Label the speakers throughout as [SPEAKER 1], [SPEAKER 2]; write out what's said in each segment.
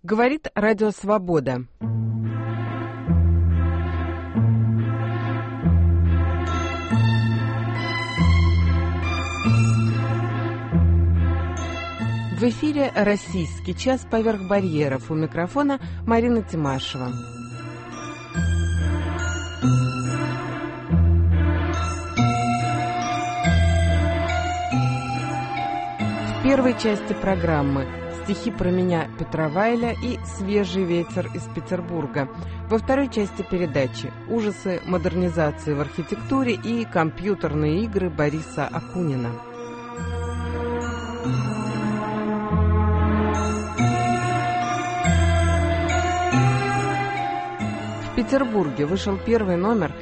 [SPEAKER 1] Говорит Радио Свобода. В эфире «Российский час. Поверх барьеров». У микрофона Марина Тимашева. В первой части программы стихи про меня Петра Вайля и «Свежий ветер из Петербурга». Во второй части передачи ужасы модернизации в архитектуре и компьютерные игры Бориса Акунина. В Петербурге вышел первый номер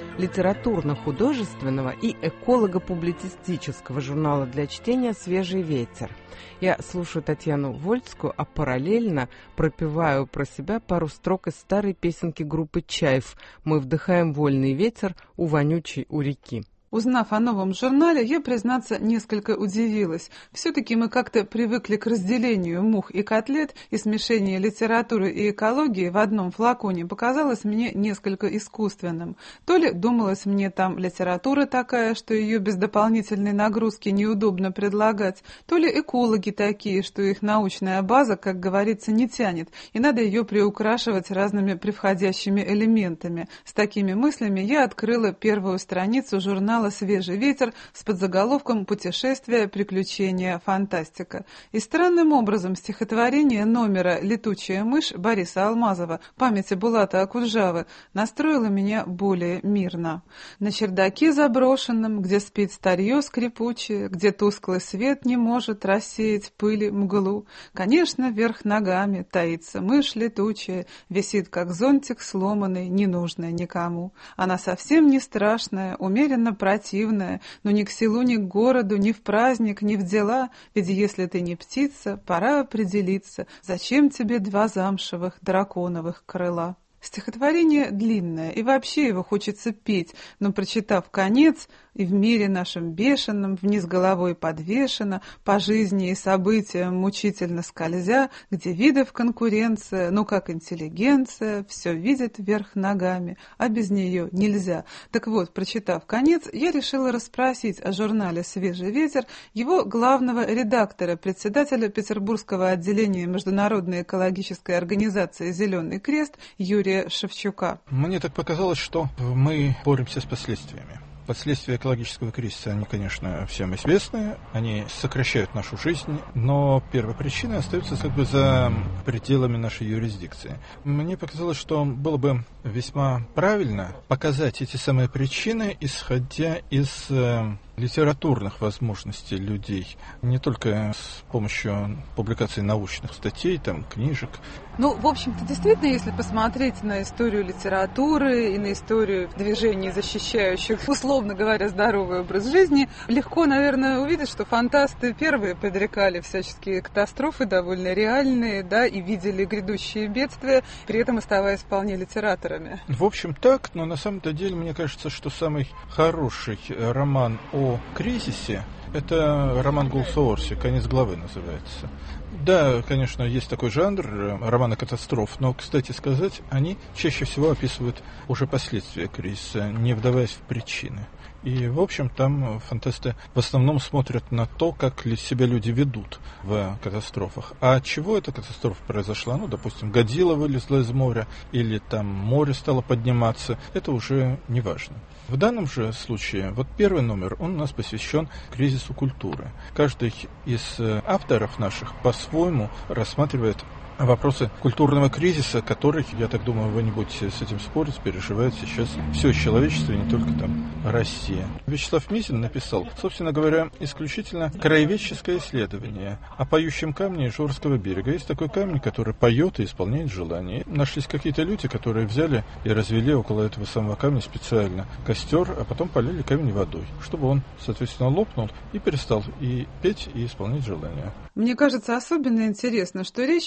[SPEAKER 1] литературно-художественного и эколого-публицистического журнала для чтения «Свежий ветер». Я слушаю Татьяну Вольцкую, а параллельно пропеваю про себя пару строк из старой песенки группы «Чайф». Мы вдыхаем вольный ветер у вонючей у реки.
[SPEAKER 2] Узнав о новом журнале, я, признаться, несколько удивилась. Все-таки мы как-то привыкли к разделению мух и котлет, и смешение литературы и экологии в одном флаконе показалось мне несколько искусственным. То ли думалось мне там литература такая, что ее без дополнительной нагрузки неудобно предлагать, то ли экологи такие, что их научная база, как говорится, не тянет, и надо ее приукрашивать разными превходящими элементами. С такими мыслями я открыла первую страницу журнала «Свежий ветер» с подзаголовком «Путешествия, приключения, фантастика». И странным образом стихотворение номера «Летучая мышь» Бориса Алмазова, памяти Булата Акуджавы, настроило меня более мирно. На чердаке заброшенном, где спит старье скрипучее, где тусклый свет не может рассеять пыли мглу, конечно, вверх ногами таится мышь летучая, висит как зонтик сломанный, ненужная никому. Она совсем не страшная, умеренно противная, но ни к селу, ни к городу, ни в праздник, ни в дела, ведь если ты не птица, пора определиться, зачем тебе два замшевых драконовых крыла. Стихотворение длинное, и вообще его хочется петь, но, прочитав конец, и в мире нашем бешеном, вниз головой подвешено, по жизни и событиям мучительно скользя, где видов конкуренция, ну как интеллигенция, все видит вверх ногами, а без нее нельзя. Так вот, прочитав конец, я решила расспросить о журнале «Свежий ветер» его главного редактора, председателя Петербургского отделения Международной экологической организации «Зеленый крест» Юрия Шевчука.
[SPEAKER 3] Мне так показалось, что мы боремся с последствиями. Последствия экологического кризиса, они, конечно, всем известны, они сокращают нашу жизнь, но первопричины остаются как бы за пределами нашей юрисдикции. Мне показалось, что было бы весьма правильно показать эти самые причины, исходя из литературных возможностей людей, не только с помощью публикации научных статей, там, книжек.
[SPEAKER 2] Ну, в общем-то, действительно, если посмотреть на историю литературы и на историю движений, защищающих, условно говоря, здоровый образ жизни, легко, наверное, увидеть, что фантасты первые предрекали всяческие катастрофы, довольно реальные, да, и видели грядущие бедствия, при этом оставаясь вполне литераторами.
[SPEAKER 3] В общем, так, но на самом-то деле, мне кажется, что самый хороший роман о кризисе — это роман Гулса Орси, «Конец главы» называется. Да, конечно, есть такой жанр, романы катастроф, но, кстати сказать, они чаще всего описывают уже последствия кризиса, не вдаваясь в причины. И, в общем, там фантасты в основном смотрят на то, как себя люди ведут в катастрофах. А от чего эта катастрофа произошла? Ну, допустим, Годзилла вылезла из моря, или там море стало подниматься. Это уже не важно. В данном же случае, вот первый номер, он у нас посвящен кризису культуры. Каждый из авторов наших по-своему рассматривает вопросы культурного кризиса, который, я так думаю, вы не будете с этим спорить, переживает сейчас все человечество, и не только там Россия. Вячеслав Мизин написал, собственно говоря, исключительно краеведческое исследование о поющем камне Ижорского берега. Есть такой камень, который поет и исполняет желания. Нашлись какие-то люди, которые взяли и развели около этого самого камня специально костер, а потом полили камень водой, чтобы он, соответственно, лопнул и перестал и петь, и исполнять желания.
[SPEAKER 2] Мне кажется особенно интересно, что речь в журнале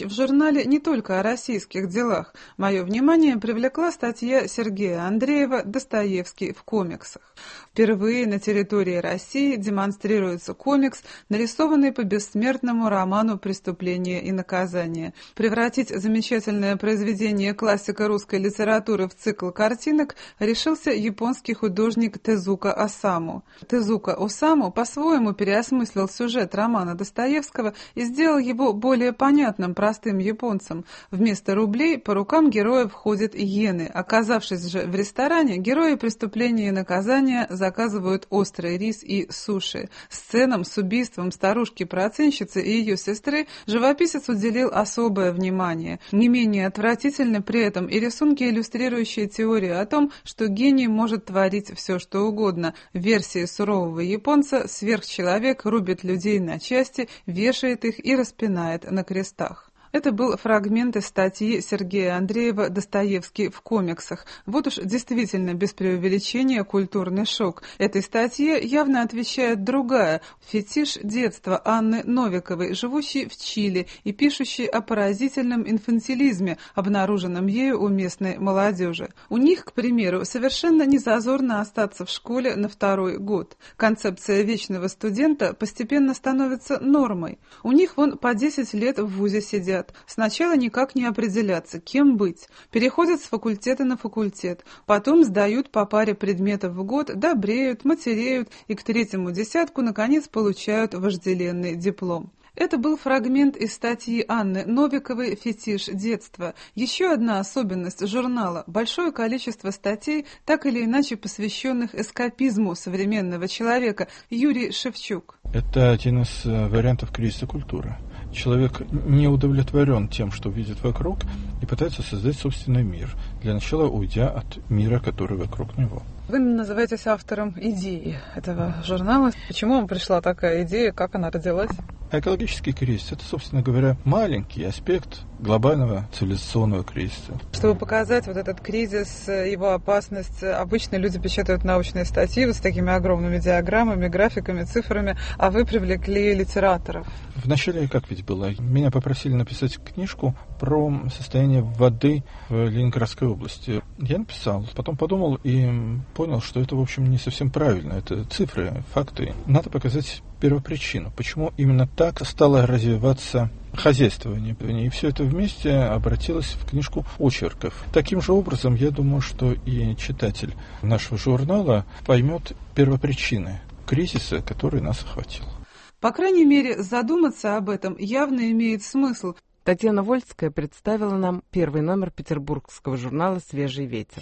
[SPEAKER 2] журнале не только о российских делах. Мое внимание привлекла статья Сергея Андреева «Достоевский в комиксах». Впервые на территории России демонстрируется комикс, нарисованный по бессмертному роману «Преступление и наказание». Превратить замечательное произведение классика русской литературы в цикл картинок решился японский художник Тезука Осаму. Тезука Осаму по-своему переосмыслил сюжет романа Достоевского и сделал его более понятным простым японцам. Вместо рублей по рукам героев ходят иены. Оказавшись же в ресторане, герои «Преступления и наказания» заказывают острый рис и суши. Сценам с убийством старушки-процентщицы и ее сестры живописец уделил особое внимание. Не менее отвратительны при этом и рисунки, иллюстрирующие теорию о том, что гений может творить все, что угодно. В версии сурового японца сверхчеловек рубит людей на части, вешает их и распинает на крестах. Это был фрагмент из статьи Сергея Андреева «Достоевский в комиксах». Вот уж действительно без преувеличения культурный шок. Этой статье явно отвечает другая – фетиш детства Анны Новиковой, живущей в Чили и пишущей о поразительном инфантилизме, обнаруженном ею у местной молодежи. У них, к примеру, совершенно не зазорно остаться в школе на 2-й год. Концепция вечного студента постепенно становится нормой. У них вон по 10 лет в вузе сидят. Сначала никак не определяться, кем быть. Переходят с факультета на факультет. Потом сдают по паре предметов в год, добреют, матереют и к 3-му десятку, наконец, получают вожделенный диплом. Это был фрагмент из статьи Анны Новиковой «Фетиш детства». Еще одна особенность журнала – большое количество статей, так или иначе посвященных эскапизму современного человека. Юрий Шевчук.
[SPEAKER 3] Это один из вариантов кризиса культуры. Человек не удовлетворен тем, что видит вокруг, и пытается создать собственный мир, для начала уйдя от мира, который вокруг него.
[SPEAKER 2] Вы называетесь автором идеи этого журнала. Почему вам пришла такая идея, как она родилась?
[SPEAKER 3] Экологический кризис – это, собственно говоря, маленький аспект глобального цивилизационного кризиса.
[SPEAKER 2] Чтобы показать вот этот кризис, его опасность, обычно люди печатают научные статьи вот с такими огромными диаграммами, графиками, цифрами, а вы привлекли литераторов.
[SPEAKER 3] Вначале, как ведь было, меня попросили написать книжку про состояние воды в Ленинградской области. Я написал, потом подумал и понял, что это, в общем, не совсем правильно. Это цифры, факты. Надо показать первопричину, почему именно так стало развиваться хозяйствование. И все это вместе обратилось в книжку очерков. Таким же образом, я думаю, что и читатель нашего журнала поймет первопричины кризиса, который нас охватил.
[SPEAKER 2] По крайней мере, задуматься об этом явно имеет смысл.
[SPEAKER 1] Татьяна Вольская представила нам первый номер петербургского журнала «Свежий ветер».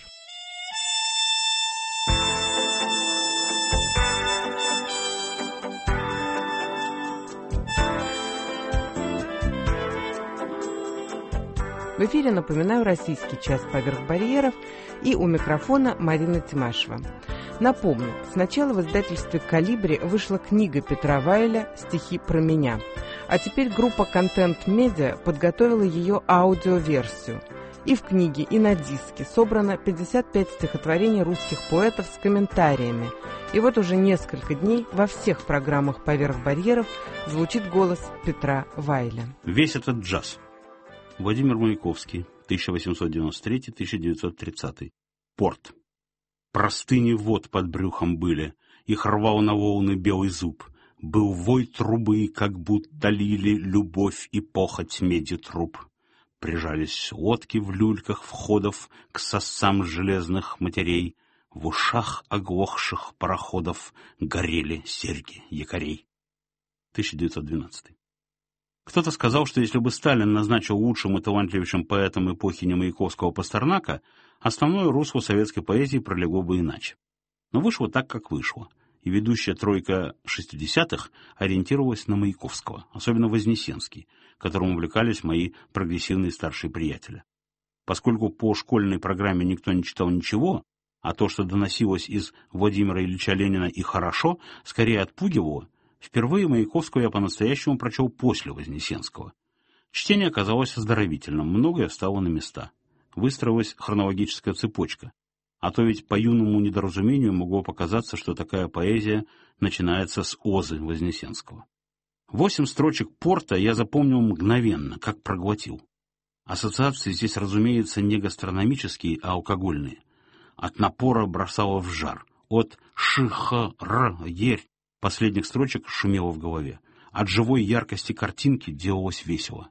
[SPEAKER 1] В эфире, напоминаю, российский час «Поверх барьеров», и у микрофона Марина Тимашева. Напомню, сначала в издательстве «Колибри» вышла книга Петра Вайля «Стихи про меня», а теперь группа «Контент Медиа» подготовила ее аудиоверсию. И в книге, и на диске собрано 55 стихотворений русских поэтов с комментариями. И вот уже несколько дней во всех программах «Поверх барьеров» звучит голос Петра Вайля.
[SPEAKER 4] Весь этот джаз. Владимир Маяковский, 1893-1930. Порт. Простыни вод под брюхом были, их рвал на волны белый зуб. Был вой трубы, как будто лили любовь и похоть меди труб. Прижались лодки в люльках входов к сосам железных матерей. В ушах оглохших пароходов горели серьги якорей. 1912. Кто-то сказал, что если бы Сталин назначил лучшим и талантливейшим поэтом эпохи не Маяковского Пастернака, основное русло советской поэзии пролегло бы иначе. Но вышло так, как вышло, и ведущая тройка 60-х ориентировалась на Маяковского, особенно Вознесенский, которым увлекались мои прогрессивные старшие приятели. Поскольку по школьной программе никто не читал ничего, а то, что доносилось из Владимира Ильича Ленина и хорошо, скорее отпугивало, впервые Маяковского я по-настоящему прочел после Вознесенского. Чтение оказалось оздоровительным, многое встало на места. Выстроилась хронологическая цепочка. А то ведь по юному недоразумению могло показаться, что такая поэзия начинается с озы Вознесенского. 8 строчек Порта я запомнил мгновенно, как проглотил. Ассоциации здесь, разумеется, не гастрономические, а алкогольные. От напора бросало в жар. От ш-х-р-ерь последних строчек шумело в голове. От живой яркости картинки делалось весело.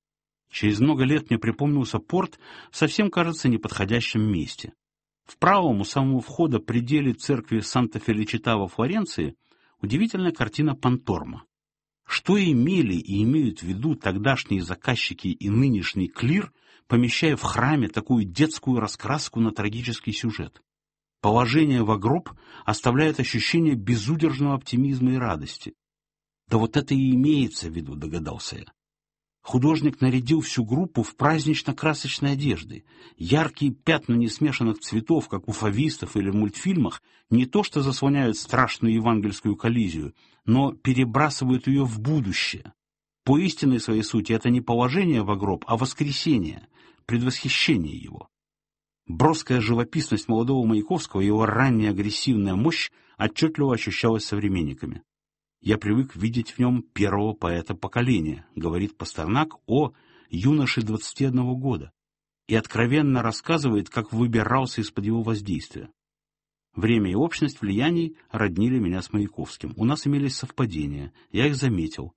[SPEAKER 4] Через много лет мне припомнился порт в совсем, кажется, неподходящем месте. В правом у самого входа пределе церкви Санта-Феличита во Флоренции удивительная картина Панторма. Что имели и имеют в виду тогдашние заказчики и нынешний клир, помещая в храме такую детскую раскраску на трагический сюжет? Положение в гроб оставляет ощущение безудержного оптимизма и радости. Да вот это и имеется в виду, догадался я. Художник нарядил всю группу в празднично-красочной одежды. Яркие пятна несмешанных цветов, как у фавистов или в мультфильмах, не то что заслоняют страшную евангельскую коллизию, но перебрасывают ее в будущее. По истинной своей сути это не положение в гроб, а воскресение, предвосхищение его. Броская живописность молодого Маяковского и его ранняя агрессивная мощь отчетливо ощущалась современниками. «Я привык видеть в нем первого поэта поколения», — говорит Пастернак о юноше 21 года, и откровенно рассказывает, как выбирался из-под его воздействия. Время и общность влияний роднили меня с Маяковским. У нас имелись совпадения, я их заметил.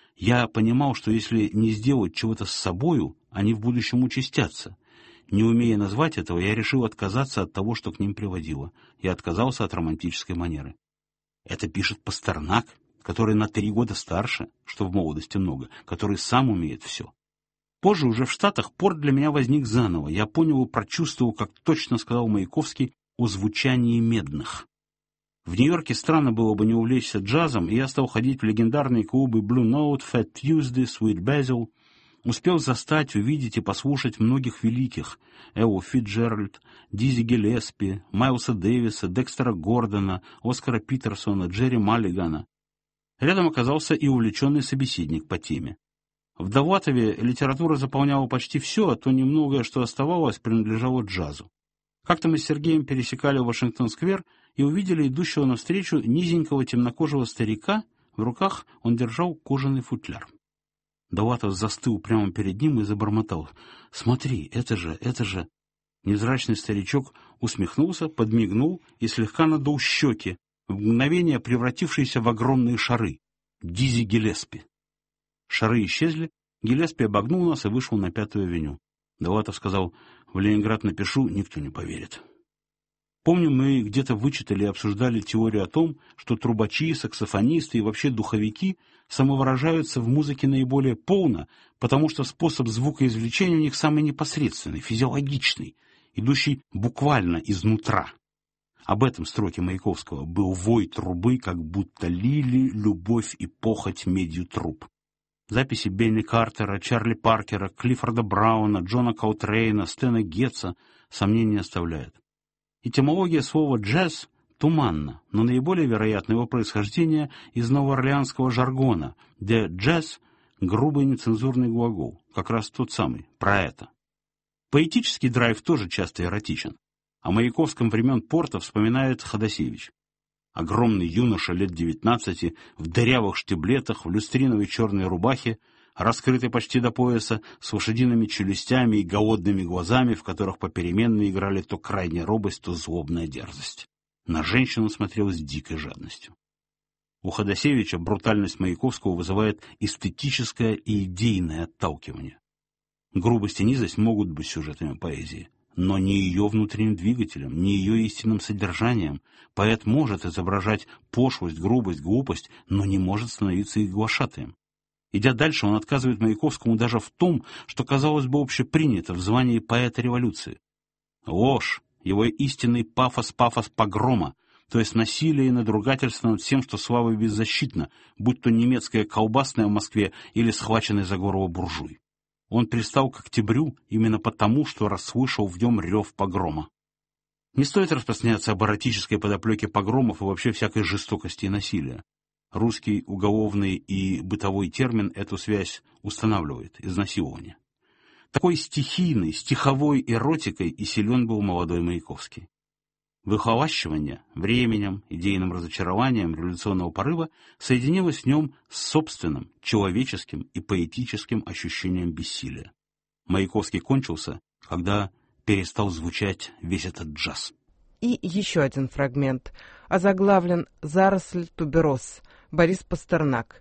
[SPEAKER 4] Я понимал, что если не сделать чего-то с собою, они в будущем участятся. Не умея назвать этого, я решил отказаться от того, что к ним приводило. Я отказался от романтической манеры. Это пишет Пастернак, который на 3 года старше, что в молодости много, который сам умеет все. Позже, уже в Штатах, порт для меня возник заново. Я понял и прочувствовал, как точно сказал Маяковский, о звучании медных. В Нью-Йорке странно было бы не увлечься джазом, и я стал ходить в легендарные клубы Blue Note, Fat Tuesday, Sweet Basil. Успел застать, увидеть и послушать многих великих: Эллу Фитджеральд, Дизи Гиллеспи, Майлса Дэвиса, Декстера Гордона, Оскара Питерсона, Джерри Маллигана. Рядом оказался и увлеченный собеседник по теме. В Довлатове литература заполняла почти все, а то немногое, что оставалось, принадлежало джазу. Как-то мы с Сергеем пересекали Вашингтон-сквер и увидели идущего навстречу низенького темнокожего старика, в руках он держал кожаный футляр. Довлатов застыл прямо перед ним и забормотал: «Смотри, это же...» Невзрачный старичок усмехнулся, подмигнул и слегка надул щеки, в мгновение превратившиеся в огромные шары. Дизи Гиллеспи. Шары исчезли, Гиллеспи обогнул нас и вышел на 5-ю авеню. Довлатов сказал: «В Ленинград напишу, никто не поверит». Помню, мы где-то вычитали и обсуждали теорию о том, что трубачи, саксофонисты и вообще духовики самовыражаются в музыке наиболее полно, потому что способ звукоизвлечения у них самый непосредственный, физиологичный, идущий буквально изнутра. Об этом строке Маяковского: «Был вой трубы, как будто лили любовь и похоть медью труб». Записи Бенни Картера, Чарли Паркера, Клиффорда Брауна, Джона Колтрейна, Стэна Гетца сомнения оставляют. Этимология слова «джаз» туманна, но наиболее вероятно его происхождение из новоорлеанского жаргона, где «джаз» — грубый нецензурный глагол, как раз тот самый, про это. Поэтический драйв тоже часто эротичен. О Маяковском времен порта вспоминает Ходосевич. Огромный юноша лет 19 в дырявых штиблетах, в люстриновой черной рубахе, раскрытой почти до пояса, с лошадиными челюстями и голодными глазами, в которых попеременно играли то крайняя робость, то злобная дерзость. На женщину смотрел с дикой жадностью. У Ходосевича брутальность Маяковского вызывает эстетическое и идейное отталкивание. Грубость и низость могут быть сюжетами поэзии, но не ее внутренним двигателем, не ее истинным содержанием. Поэт может изображать пошлость, грубость, глупость, но не может становиться их глашатаем. Идя дальше, он отказывает Маяковскому даже в том, что, казалось бы, общепринято в звании поэта революции. Ложь, его истинный пафос погрома, то есть насилие и надругательство над всем, что слабо и беззащитно, будь то немецкая колбасная в Москве или схваченный за горло буржуй. Он пристал к октябрю именно потому, что расслышал в нем рев погрома. Не стоит распространяться об эротической подоплеке погромов и вообще всякой жестокости и насилия. Русский уголовный и бытовой термин эту связь устанавливает — изнасилование. Такой стихийной, стиховой эротикой и силен был молодой Маяковский. Выхолащивание временем, идейным разочарованием революционного порыва соединилось в нем с собственным человеческим и поэтическим ощущением бессилия. Маяковский кончился, когда перестал звучать весь этот джаз.
[SPEAKER 1] И еще один фрагмент, озаглавлен «Заросль тубероз», Борис Пастернак,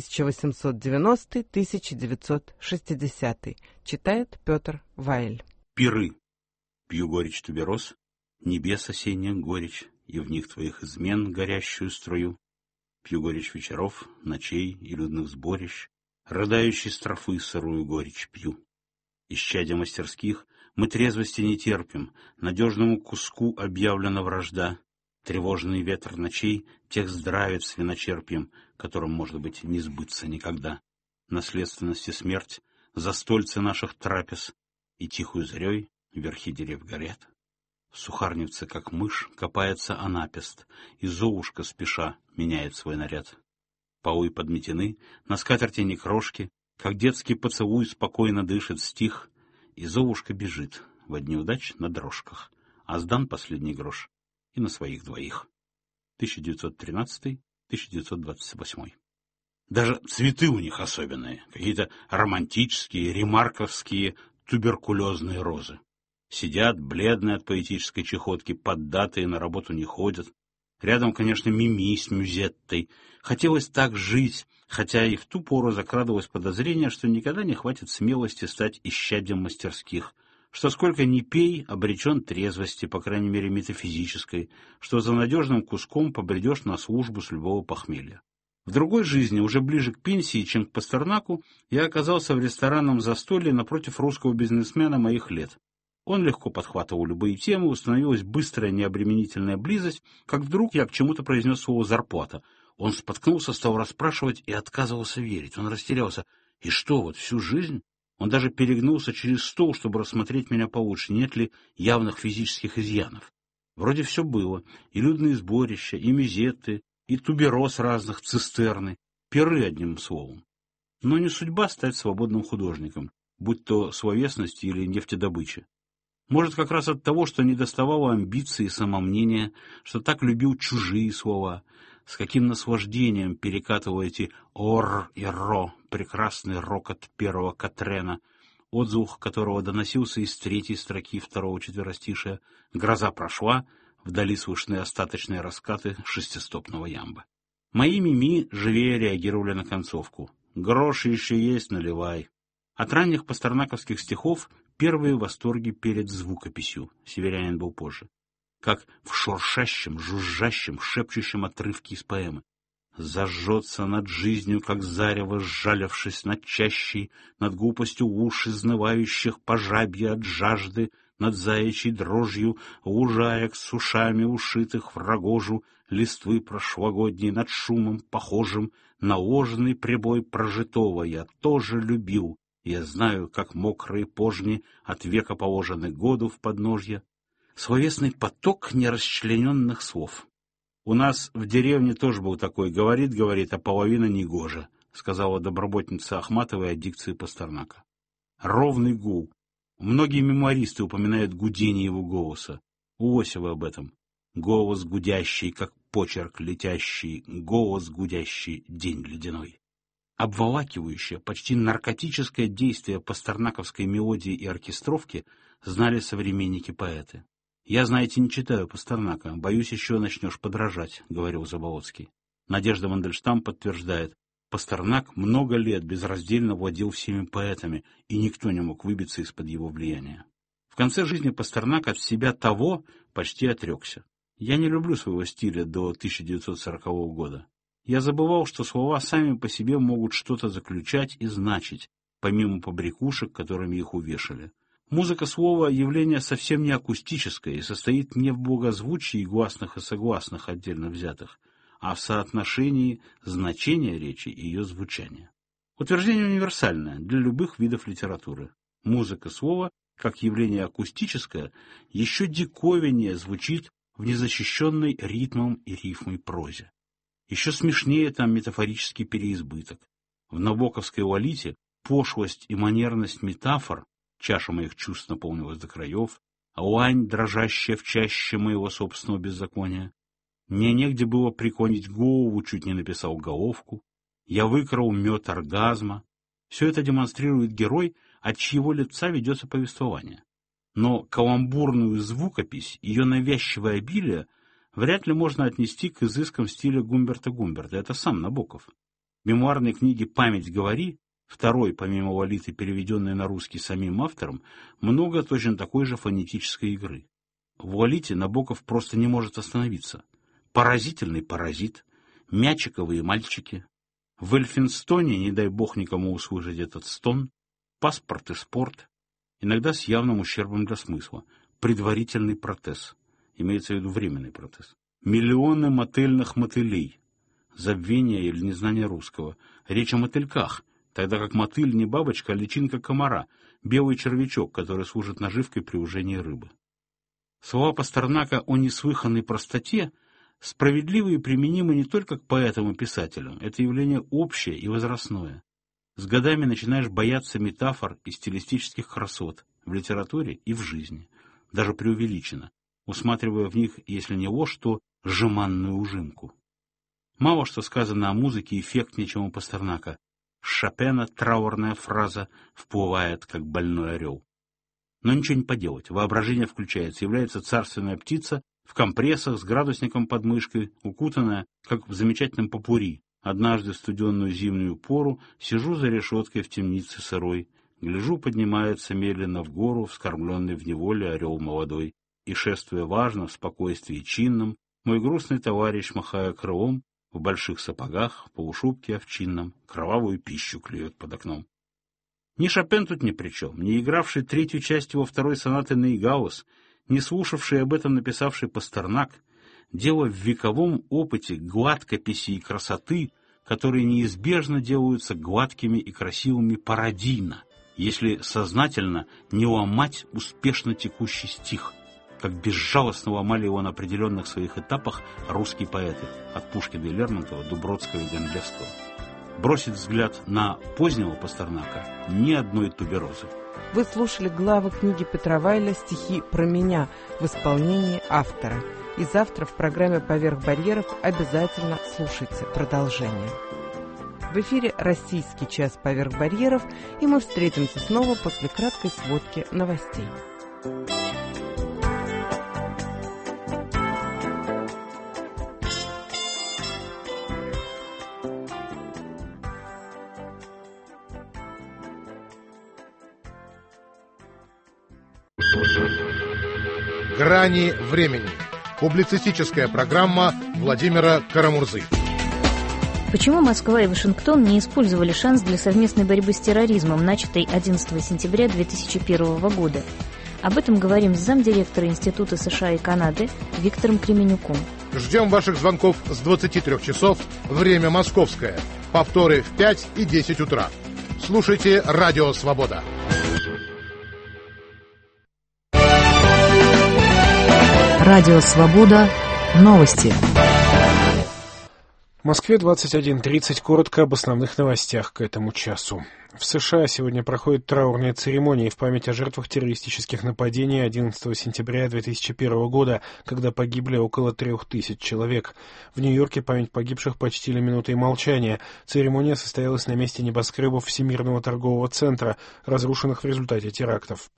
[SPEAKER 1] 1890-1960, читает Петр Вайль.
[SPEAKER 4] Пиры. Пью горечь тубероз, небес осенних горечь, и в них твоих измен горящую струю. Пью горечь вечеров, ночей и людных сборищ, рыдающей строфы сырую горечь пью. Исчадья мастерских, мы трезвости не терпим, надежному куску объявлена вражда. Тревожный ветер ночей тех здравит с виночерпьем, которым, может быть, не сбыться никогда. Наследственности смерть, застольцы наших трапез, и тихую зарей верхи дерев горят. В сухарнице, как мышь, копается анапест, и золушка, спеша, меняет свой наряд. Полы подметены, на скатерти ни крошки, как детский поцелуй спокойно дышит стих, и золушка бежит во дни удач на дрожках, а сдан последний грош и на своих двоих. 1913-1928. Даже цветы у них особенные, какие-то романтические, ремарковские, туберкулезные розы. Сидят, бледные от поэтической чехотки, поддатые, на работу не ходят. Рядом, конечно, Мими с Мюзеттой. Хотелось так жить, хотя и в ту пору закрадывалось подозрение, что никогда не хватит смелости стать исчадьем мастерских, что сколько ни пей, обречен трезвости, по крайней мере метафизической, что за надежным куском побредешь на службу с любого похмелья. В другой жизни, уже ближе к пенсии, чем к Пастернаку, я оказался в ресторанном застолье напротив русского бизнесмена моих лет. Он легко подхватывал любые темы, установилась быстрая необременительная близость, как вдруг я к чему-то произнес слово «зарплата». Он споткнулся, стал расспрашивать и отказывался верить. Он растерялся. И что, вот всю жизнь? Он даже перегнулся через стол, чтобы рассмотреть меня получше, нет ли явных физических изъянов. Вроде все было, и людные сборища, и мюзеты, и тубероз разных, цистерны, пиры, одним словом. Но не судьба стать свободным художником, будь то словесности или нефтедобычи. Может, как раз от того, что недоставало амбиций и самомнения, что так любил чужие слова, с каким наслаждением перекатывал эти «ор» и «ро», прекрасный рокот первого Катрена, отзвук которого доносился из третьей строки второго четверостишия. Гроза прошла, вдали слышны остаточные раскаты шестистопного ямба. Мои Мими живее реагировали на концовку. «Грош еще есть, наливай». От ранних пастернаковских стихов первые восторги перед звукописью, северянин был позже, как в шуршащем, жужжащем, шепчущем отрывке из поэмы. Зажжется над жизнью, как зарево, сжалившись над чащей, над глупостью уж изнывающих по жабье от жажды, над заячьей дрожью, лужаек с ушами, ушитых в рогожу, листвы прошлогодней, над шумом, похожим на ложный прибой прожитого, я тоже любил. Я знаю, как мокрые пожни от века положены году в подножье. Словесный поток нерасчлененных слов. У нас в деревне тоже был такой, говорит, а половина негожа, сказала доброботница Ахматовой о дикции Пастернака. Ровный гул. Многие мемуаристы упоминают гудение его голоса. У Лосева об этом. Голос гудящий, как почерк летящий, голос гудящий, день ледяной. Обволакивающее, почти наркотическое действие пастернаковской мелодии и оркестровки знали современники-поэты. «Я, знаете, не читаю Пастернака, боюсь, еще начнешь подражать», — говорил Заболоцкий. Надежда Мандельштам подтверждает, Пастернак много лет безраздельно владел всеми поэтами, и никто не мог выбиться из-под его влияния. В конце жизни Пастернак от себя того почти отрекся. Я не люблю своего стиля до 1940 года. Я забывал, что слова сами по себе могут что-то заключать и значить, помимо побрякушек, которыми их увешали. Музыка слова — явление совсем не акустическое и состоит не в благозвучии гласных и согласных отдельно взятых, а в соотношении значения речи и ее звучания. Утверждение универсальное для любых видов литературы. Музыка слова, как явление акустическое, еще диковиннее звучит в незащищенной ритмом и рифмой прозе. Еще смешнее там метафорический переизбыток. В набоковской Лолите пошлость и манерность метафор, чаша моих чувств наполнилась до краев, а лань, дрожащая в чаще моего собственного беззакония. Мне негде было преклонить голову, чуть не написал головку. Я выкрал мед оргазма. Все это демонстрирует герой, от чьего лица ведется повествование. Но каламбурную звукопись, ее навязчивое обилие вряд ли можно отнести к изыскам стиля Гумберта Гумберта. Это сам Набоков. В мемуарной книге «Память говори», второй, помимо Лолиты, переведенной на русский самим автором, много точно такой же фонетической игры. В Лолите Набоков просто не может остановиться. Поразительный паразит, мячиковые мальчики. В Эльфинстоне, не дай бог никому услышать этот стон, паспорт и спорт, иногда с явным ущербом для смысла, предварительный протез, имеется в виду временный протез, миллионы мотельных мотылей, забвение или незнание русского, речь о мотыльках, тогда как мотыль не бабочка, а личинка комара, белый червячок, который служит наживкой при ужении рыбы. Слова Пастернака о неслыханной простоте справедливы и применимы не только к поэтам и писателям, это явление общее и возрастное. С годами начинаешь бояться метафор и стилистических красот в литературе и в жизни, даже преувеличенно, усматривая в них, если не ложь, то жеманную ужимку. Мало что сказано о музыке эффектнее, чем у Пастернака. С Шопена траурная фраза вплывает, как больной орел. Но ничего не поделать, воображение включается, является царственная птица в компрессах с градусником под мышкой, укутанная, как в замечательном попурри. Однажды в студенную зимнюю пору сижу за решеткой в темнице сырой, гляжу, поднимается медленно в гору, вскормленный в неволе орел молодой, и, шествуя важно, в спокойствии чинном, мой грустный товарищ, махая крылом, в больших сапогах, в полушубке овчинном, кровавую пищу клюет под окном. Ни Шопен тут ни при чем, ни игравший третью часть его второй сонаты Нейгаус, не слушавший об этом написавший Пастернак. Дело в вековом опыте гладкописи и красоты, которые неизбежно делаются гладкими и красивыми пародийно, если сознательно не ломать успешно текущий стих, как безжалостно ломали его на определенных своих этапах русские поэты, от Пушкина и Лермонтова до Бродского и Гондлевского. Бросить взгляд на позднего Пастернака — ни одной туберозы.
[SPEAKER 1] Вы слушали главы книги Петра Вайля «Стихи про меня» в исполнении автора. И завтра в программе «Поверх барьеров» обязательно слушайте продолжение. В эфире «Российский час поверх барьеров», и мы встретимся снова после краткой сводки новостей.
[SPEAKER 5] «Грани времени». Публицистическая программа Владимира Карамурзы.
[SPEAKER 6] Почему Москва и Вашингтон не использовали шанс для совместной борьбы с терроризмом, начатой 11 сентября 2001 года? Об этом говорим с замдиректора Института США и Канады Виктором Кременюком.
[SPEAKER 5] Ждем ваших звонков с 23 часов, время московское. Повторы в 5 и 10 утра. Слушайте «Радио Свобода».
[SPEAKER 7] Радио «Свобода». Новости.
[SPEAKER 8] В Москве 21:30. Коротко об основных новостях к этому часу. В США сегодня проходят траурные церемонии в память о жертвах террористических нападений 11 сентября 2001 года, когда погибли около 3000 человек. В Нью-Йорке память погибших почтили минутой молчания. Церемония состоялась на месте небоскребов Всемирного торгового центра, разрушенных в результате терактов.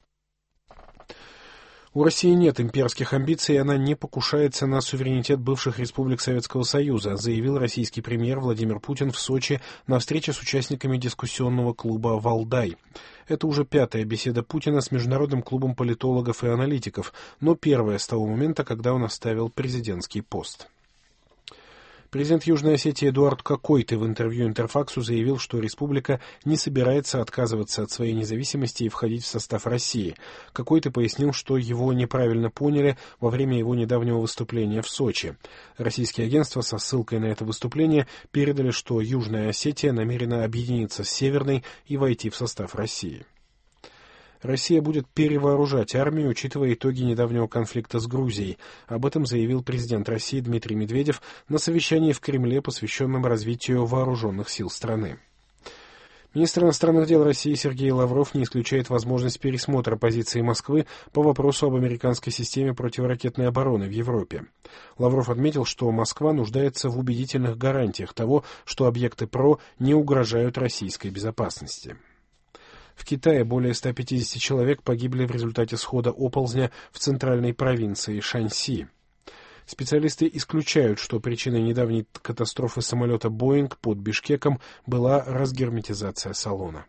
[SPEAKER 8] У России нет имперских амбиций, и она не покушается на суверенитет бывших республик Советского Союза, заявил российский премьер Владимир Путин в Сочи на встрече с участниками дискуссионного клуба «Валдай». Это уже 5-я беседа Путина с Международным клубом политологов и аналитиков, но первая с того момента, когда он оставил президентский пост. Президент Южной Осетии Эдуард Кокойты в интервью Интерфаксу заявил, что республика не собирается отказываться от своей независимости и входить в состав России. Кокойты пояснил, что его неправильно поняли во время его недавнего выступления в Сочи. Российские агентства со ссылкой на это выступление передали, что Южная Осетия намерена объединиться с Северной и войти в состав России. Россия будет перевооружать армию, учитывая итоги недавнего конфликта с Грузией. Об этом заявил президент России Дмитрий Медведев на совещании в Кремле, посвященном развитию вооруженных сил страны. Министр иностранных дел России Сергей Лавров не исключает возможность пересмотра позиции Москвы по вопросу об американской системе противоракетной обороны в Европе. Лавров отметил, что Москва нуждается в убедительных гарантиях того, что объекты ПРО не угрожают российской безопасности. В Китае более 150 человек погибли в результате схода оползня в центральной провинции Шаньси. Специалисты исключают, что причиной недавней катастрофы самолета «Боинг» под Бишкеком была разгерметизация салона.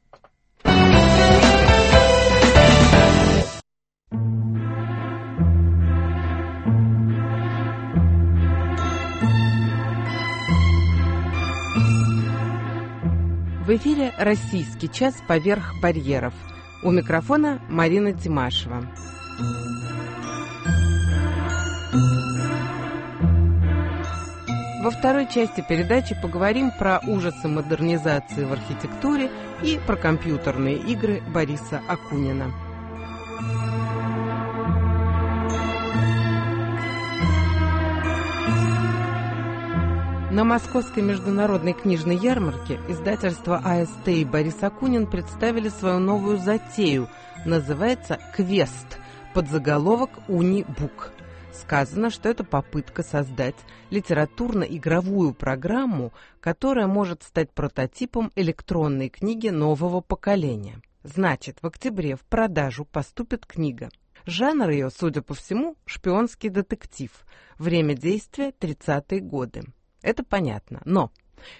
[SPEAKER 1] В эфире «Российский час поверх барьеров». У микрофона Марина Тимашева. Во второй части передачи поговорим про ужасы модернизации в архитектуре и про компьютерные игры Бориса Акунина. На Московской международной книжной ярмарке издательство АСТ и Борис Акунин представили свою новую затею. Называется «Квест», подзаголовок «Уни-бук». Сказано, что это попытка создать литературно-игровую программу, которая может стать прототипом электронной книги нового поколения. Значит, в октябре в продажу поступит книга. Жанр ее, судя по всему, шпионский детектив. Время действия – 30-е годы. Это понятно, но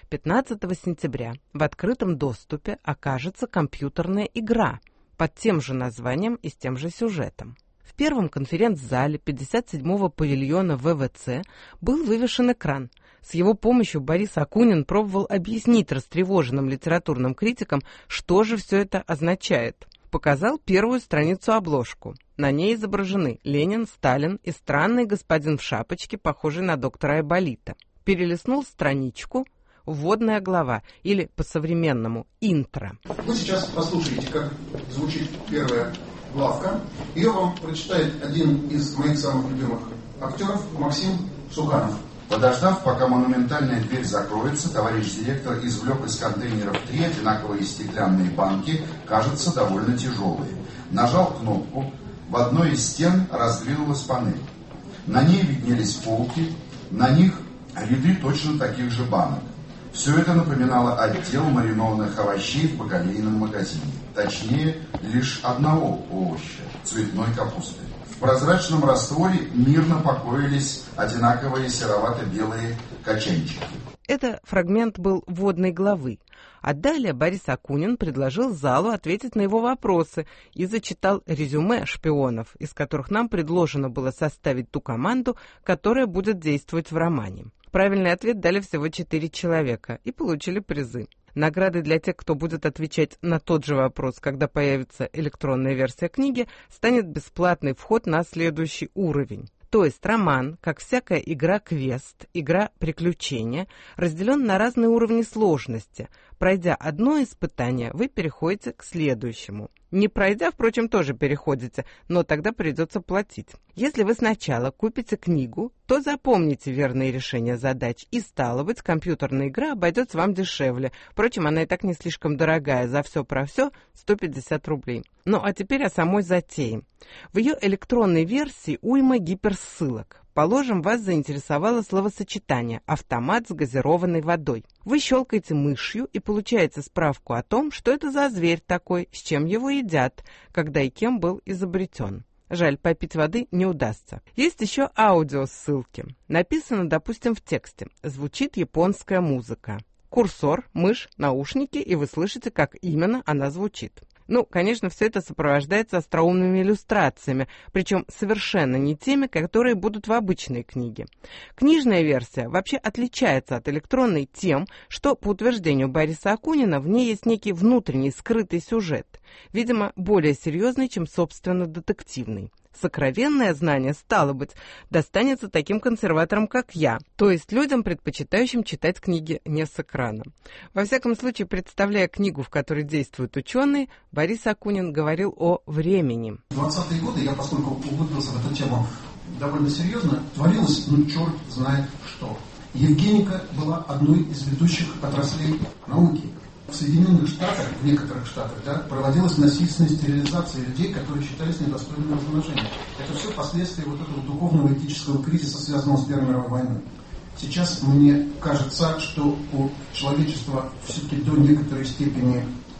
[SPEAKER 1] 15 сентября в открытом доступе окажется компьютерная игра под тем же названием и с тем же сюжетом. В первом конференц-зале 57-го павильона ВВЦ был вывешен экран. С его помощью Борис Акунин пробовал объяснить растревоженным литературным критикам, что же все это означает. Показал первую страницу-обложку. На ней изображены Ленин, Сталин и странный господин в шапочке, похожий на доктора Айболита. Перелистнул страничку, вводная глава, или по-современному интро.
[SPEAKER 9] Вы сейчас послушаете, как звучит первая главка. Ее вам прочитает один из моих самых любимых актеров, Максим Суханов.
[SPEAKER 10] Подождав, пока монументальная дверь закроется, товарищ директор извлек из контейнеров 3 одинаковые стеклянные банки, кажется, довольно тяжелые. Нажал кнопку, в одной из стен раздвинулась панель. На ней виднелись полки, на них ряды точно таких же банок. Все это напоминало отдел маринованных овощей в бакалейном магазине. Точнее, лишь одного овоща – цветной капусты. В прозрачном растворе мирно покоились одинаковые серовато-белые качанчики.
[SPEAKER 1] Это фрагмент был вводной главы. А далее Борис Акунин предложил залу ответить на его вопросы и зачитал резюме шпионов, из которых нам предложено было составить ту команду, которая будет действовать в романе. Правильный ответ дали всего 4 человека и получили призы. Наградой для тех, кто будет отвечать на тот же вопрос, когда появится электронная версия книги, станет бесплатный вход на следующий уровень. То есть роман, как всякая игра-квест, игра-приключения, разделен на разные уровни сложности. Пройдя одно испытание, вы переходите к следующему. Не пройдя, впрочем, тоже переходите, но тогда придется платить. Если вы сначала купите книгу, то запомните верные решения задач, и, стало быть, компьютерная игра обойдется вам дешевле. Впрочем, она и так не слишком дорогая, за все про все 150 рублей. Ну а теперь о самой затее. В ее электронной версии уйма гиперссылок. Положим, вас заинтересовало словосочетание «автомат с газированной водой». Вы щелкаете мышью и получаете справку о том, что это за зверь такой, с чем его едят, когда и кем был изобретен. Жаль, попить воды не удастся. Есть еще аудиоссылки. Написано, допустим, в тексте. Звучит японская музыка. Курсор, мышь, наушники, и вы слышите, как именно она звучит. Ну, конечно, все это сопровождается остроумными иллюстрациями, причем совершенно не теми, которые будут в обычной книге. Книжная версия вообще отличается от электронной тем, что, по утверждению Бориса Акунина, в ней есть некий внутренний скрытый сюжет, видимо, более серьезный, чем, собственно, детективный. Сокровенное знание, стало быть, достанется таким консерваторам, как я, то есть людям, предпочитающим читать книги не с экрана. Во всяком случае, представляя книгу, в которой действуют ученые, Борис Акунин говорил о времени.
[SPEAKER 9] В 20-е годы я, поскольку углубился в эту тему довольно серьезно, творилось, черт знает что. Евгеника была одной из ведущих отраслей науки. В Соединенных Штатах, в некоторых штатах, проводилась насильственная стерилизация людей, которые считались недостойными размножения. Это все последствия вот этого духовного этического кризиса, связанного с Первой мировой войной. Сейчас мне кажется, что у человечества все-таки до некоторой степени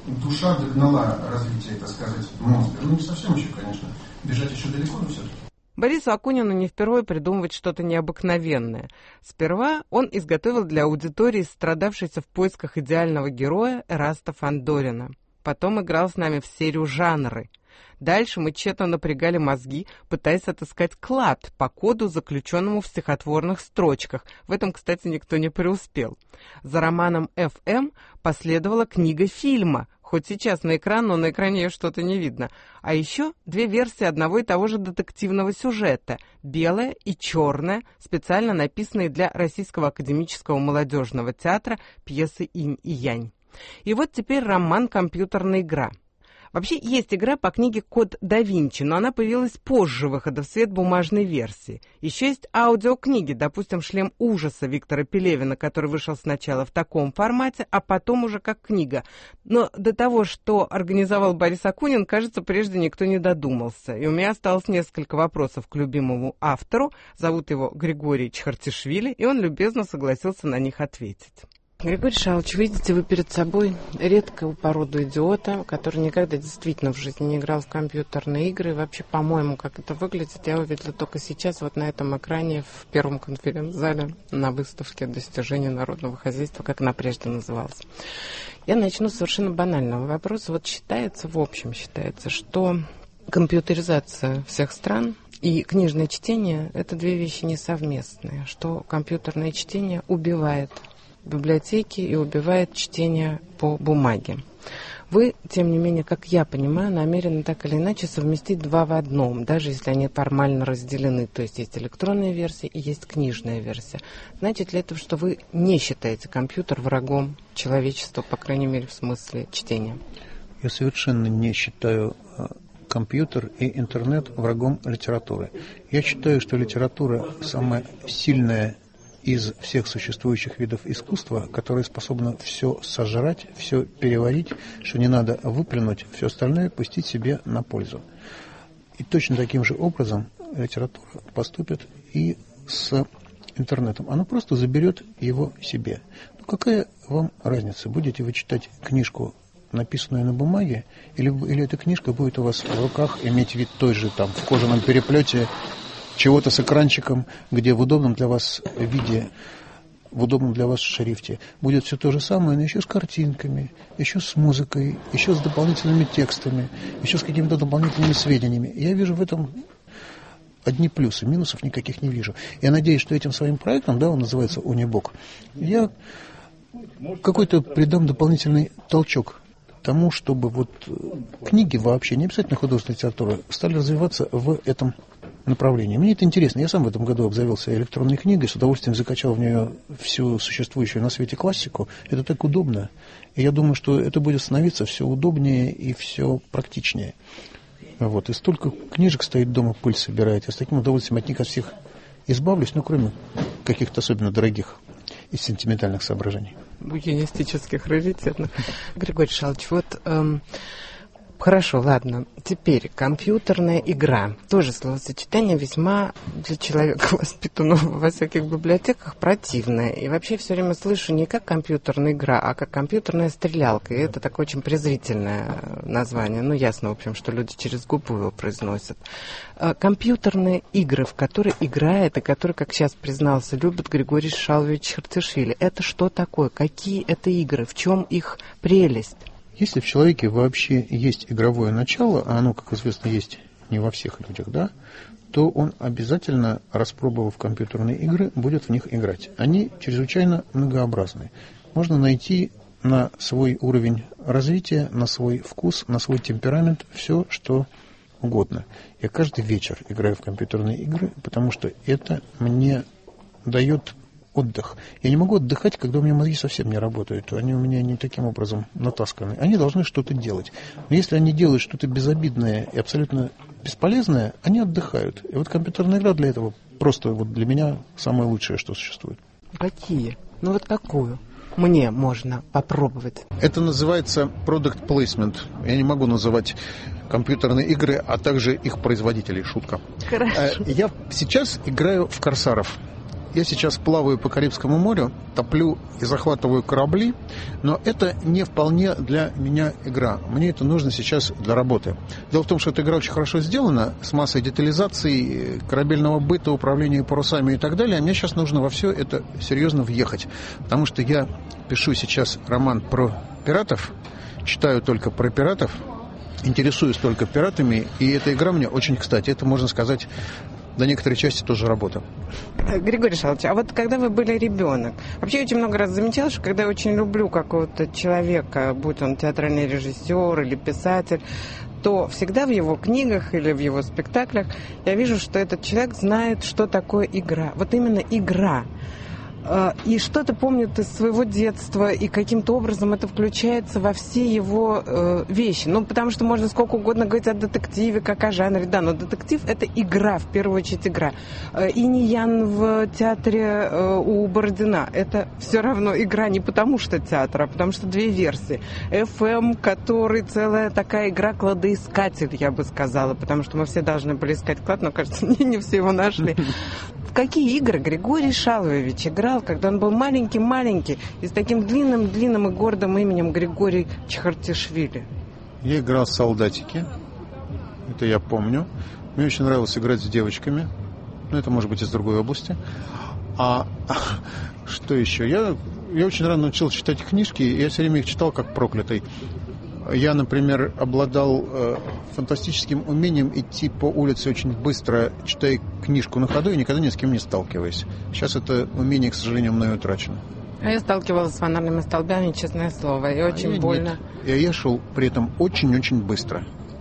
[SPEAKER 9] душа догнала развитие, так сказать, мозга. Ну, не совсем еще, конечно. Бежать еще далеко, но все-таки.
[SPEAKER 1] Борису Акунину не впервые придумывать что-то необыкновенное. Сперва он изготовил для аудитории страдавшейся в поисках идеального героя Эраста Фандорина. Потом играл с нами в серию «Жанры». Дальше мы тщетно напрягали мозги, пытаясь отыскать клад по коду, заключенному в стихотворных строчках. В этом, кстати, никто не преуспел. За романом «ФМ» последовала книга фильма. Хоть сейчас на экран, но на экране ее что-то не видно. А еще 2 версии одного и того же детективного сюжета. Белая и черная, специально написанные для Российского академического молодежного театра пьесы «Инь и Янь». И вот теперь роман «Компьютерная игра». Вообще есть игра по книге «Код да Винчи», но она появилась позже выхода в свет бумажной версии. Еще есть аудиокниги, допустим, «Шлем ужаса» Виктора Пелевина, который вышел сначала в таком формате, а потом уже как книга. Но до того, что организовал Борис Акунин, кажется, прежде никто не додумался. И у меня осталось несколько вопросов к любимому автору. Зовут его Григорий Чхартишвили, и он любезно согласился на них ответить. Григорий Шалович, видите вы перед собой редкую породу идиота, который никогда действительно в жизни не играл в компьютерные игры. И вообще, по-моему, как это выглядит, я увидела только сейчас вот на этом экране в первом конференц-зале на выставке «Достижения народного хозяйства», как она прежде называлась. Я начну с совершенно банального вопроса. Вот считается, что компьютеризация всех стран и книжное чтение – это 2 вещи несовместные, что компьютерное чтение убивает библиотеки и убивает чтение по бумаге. Вы, тем не менее, как я понимаю, намерены так или иначе совместить 2 в одном, даже если они формально разделены. То есть есть электронная версия и есть книжная версия. Значит ли это, что вы не считаете компьютер врагом человечества, по крайней мере, в смысле чтения?
[SPEAKER 11] Я совершенно не считаю компьютер и интернет врагом литературы. Я считаю, что литература самая сильная из всех существующих видов искусства, которое способно все сожрать, все переварить, что не надо выплюнуть, все остальное пустить себе на пользу. И точно таким же образом литература поступит и с интернетом. Она просто заберет его себе. Ну, какая вам разница, будете вы читать книжку, написанную на бумаге, или эта книжка будет у вас в руках иметь вид той же, там, в кожаном переплете, чего-то с экранчиком, где в удобном для вас виде, в удобном для вас шрифте будет все то же самое, но еще с картинками, еще с музыкой, еще с дополнительными текстами, еще с какими-то дополнительными сведениями. Я вижу в этом одни плюсы, минусов никаких не вижу. Я надеюсь, что этим своим проектом, да, он называется «Унибок», я какой-то придам дополнительный толчок тому, чтобы вот книги вообще, не обязательно художественная литература, стали развиваться в этом направлении. Мне это интересно. Я сам в этом году обзавелся электронной книгой, с удовольствием закачал в нее всю существующую на свете классику. Это так удобно. И я думаю, что это будет становиться все удобнее и все практичнее. Вот. И столько книжек стоит дома, пыль собирает. Я с таким удовольствием от них от всех избавлюсь, ну, кроме каких-то особенно дорогих из сентиментальных соображений.
[SPEAKER 1] Букинистических, раритетных. Григорий Шалович, вот... Хорошо, ладно. Теперь компьютерная игра. Тоже словосочетание весьма для человека, воспитанного во всяких библиотеках, противное. И вообще все время слышу не как компьютерная игра, а как компьютерная стрелялка. И это такое очень презрительное название. Ну, ясно, в общем, что люди через губу его произносят. Компьютерные игры, в которые играет и которые, как сейчас признался, любит Григорий Шалович Чхартишвили. Это что такое? Какие это игры? В чем их прелесть?
[SPEAKER 11] Если в человеке вообще есть игровое начало, а оно, как известно, есть не во всех людях, да, то он обязательно, распробовав компьютерные игры, будет в них играть. Они чрезвычайно многообразны. Можно найти на свой уровень развития, на свой вкус, на свой темперамент все, что угодно. Я каждый вечер играю в компьютерные игры, потому что это мне дает отдых. Я не могу отдыхать, когда у меня мозги совсем не работают. Они у меня не таким образом натасканы. Они должны что-то делать. Но если они делают что-то безобидное и абсолютно бесполезное, они отдыхают. И вот компьютерная игра для этого просто вот для меня самое лучшее, что существует.
[SPEAKER 1] Какие? Ну вот какую? Мне можно попробовать.
[SPEAKER 11] Это называется product placement. Я не могу называть компьютерные игры, а также их производителей. Шутка.
[SPEAKER 1] Хорошо.
[SPEAKER 11] Я сейчас играю в корсаров. я сейчас плаваю по Карибскому морю, топлю и захватываю корабли, но это не вполне для меня игра. Мне это нужно сейчас для работы. Дело в том, что эта игра очень хорошо сделана, с массой детализаций, корабельного быта, управления парусами и так далее. А мне сейчас нужно во все это серьезно въехать, потому что я пишу сейчас роман про пиратов, читаю только про пиратов, интересуюсь только пиратами, и эта игра мне очень кстати. Это, можно сказать, до некоторой части тоже работа.
[SPEAKER 1] Григорий Шалович, а вот когда вы были ребенок, вообще очень много раз замечала, что когда я очень люблю какого-то человека, будь он театральный режиссер или писатель, то всегда в его книгах или в его спектаклях я вижу, что этот человек знает, что такое игра. Вот именно игра. И что-то помнит из своего детства, и каким-то образом это включается во все его вещи. Ну, потому что можно сколько угодно говорить о детективе, как о жанре. Да, но детектив — это игра, в первую очередь игра. Инь-Ян в театре у Бородина — это все равно игра не потому что театр, а потому что две версии. ФМ, который целая такая игра кладоискатель, я бы сказала, потому что мы все должны были искать клад, но, кажется, не все его нашли. В какие игры Григорий Шалович играл, когда он был маленький и с таким длинным и гордым именем Григорий Чхартишвили?
[SPEAKER 11] Я играл в «Солдатики», это я помню. Мне очень нравилось играть с девочками, но это может быть из другой области. А что еще? Я очень рано научился читать книжки, и я все время их читал как проклятый. Я, например, обладал фантастическим умением идти по улице очень быстро, читая книжку на ходу и никогда ни с кем не сталкиваясь. Сейчас это умение, к сожалению, мною утрачено.
[SPEAKER 1] А я сталкивалась с фонарными столбами, честное слово, и очень больно.
[SPEAKER 11] Нет. Я шел при этом очень-очень быстро.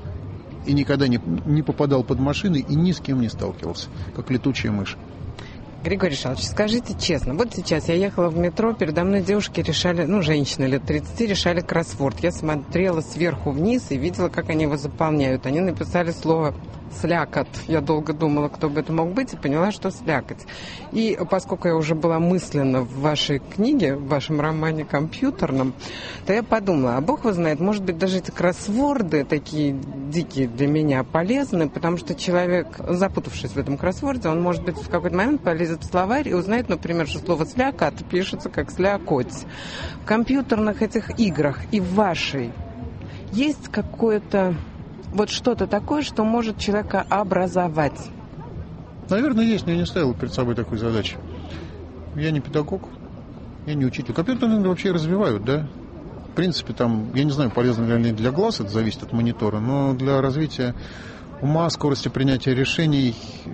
[SPEAKER 11] И никогда не попадал под машины и ни с кем не сталкивался, как летучая мышь.
[SPEAKER 1] Григорий Шалович, скажите честно, вот сейчас я ехала в метро, передо мной девушки решали, женщины лет 30 решали кроссворд. Я смотрела сверху вниз и видела, как они его заполняют. Они написали слово «слякоть». Я долго думала, кто бы это мог быть, и поняла, что «слякоть». И поскольку я уже была мысленно в вашей книге, в вашем романе компьютерном, то я подумала, а бог его знает, может быть, даже эти кроссворды такие дикие для меня полезны, потому что человек, запутавшись в этом кроссворде, он, может быть, в какой-то момент полезет в словарь и узнает, например, что слово «слякоть» пишется как «слякоть». В компьютерных этих играх и в вашей есть какое-то вот что-то такое, что может человека образовать?
[SPEAKER 11] Наверное, есть, но я не ставил перед собой такой задачи. Я не педагог, я не учитель. Компьютерные игры вообще развивают, да? В принципе, там, я не знаю, полезно ли они для глаз, это зависит от монитора, но для развития ума, скорости принятия решений,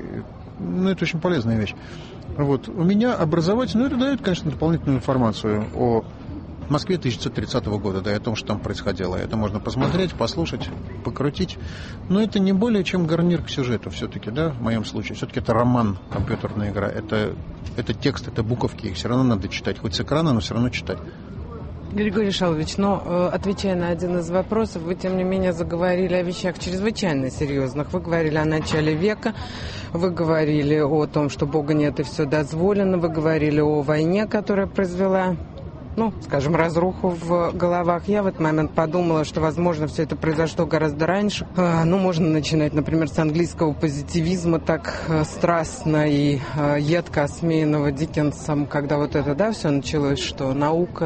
[SPEAKER 11] это очень полезная вещь. Вот. У меня образовательно, это дает, конечно, дополнительную информацию о Москве 1930 года, да, и о том, что там происходило. Это можно посмотреть, послушать, покрутить. Но это не более чем гарнир к сюжету все-таки, да, в моем случае. Все-таки это роман, компьютерная игра. Это текст, это буковки, их все равно надо читать. Хоть с экрана, но все равно читать.
[SPEAKER 1] Григорий Шалович, но отвечая на один из вопросов, вы, тем не менее, заговорили о вещах чрезвычайно серьезных. Вы говорили о начале века, вы говорили о том, что Бога нет и все дозволено, вы говорили о войне, которая произвела, скажем, разруху в головах. Я в этот момент подумала, что, возможно, все это произошло гораздо раньше. Можно начинать, например, с английского позитивизма так страстно и едко осмеянного Диккенсом, когда вот это, все началось, что наука.